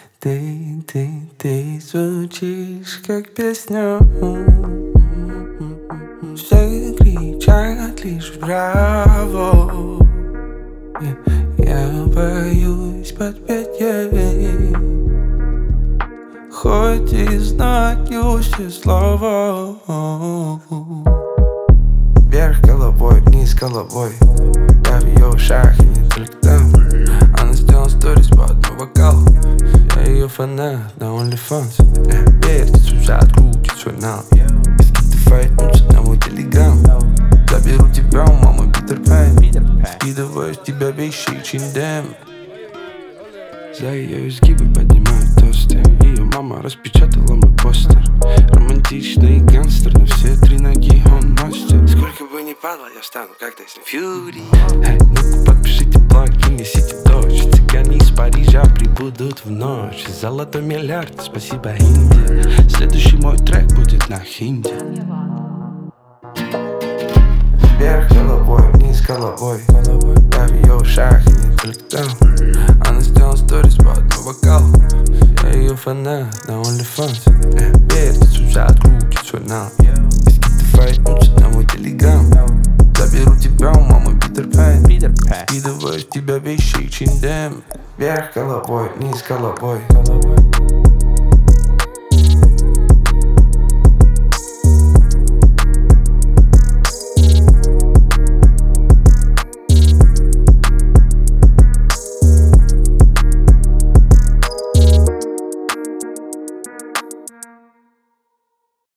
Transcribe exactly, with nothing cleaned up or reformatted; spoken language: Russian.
Ты, ты, ты звучишь как песня. Все кричат лишь браво. Я боюсь подпеть ей, хоть и знаю все слова. Вверх головой, вниз головой. Я в ее ушах и не только там. Она сделала сторис по одному вокалу. Я ее фанат на OnlyFans. Верьте, сужат, крутит свой нал. Скидывает на мой телеграм. Заберу тебя у мамы Питер Пен. Скидываю с тебя вещи и чиндем. За ее изгибы поднимают тосты. Ее мама распечатала мой постер. Романтичный гангстер, но все три ноги он мастер. Сколько бы ни падал, я встану, как Тайсон Фьюри. Эй, ну-ка подпишите блог и несите дождь. Цыгане из Парижа прибудут в ночь. Золотой миллиард, спасибо Индии. Следующий мой трек будет на хинди. Вверх головой, вниз головой. Я в ее ушах и не только там. Она сделала сторис по одному вокалу. Я ее фанат на OnlyFans. Верьте, сужат, крутит свой нал. Скидывает на мой телеграм. Заберу тебя у мамы Питер Пен. Скидываю с тебя вещи и чиндем. Вверх головой, вниз головой.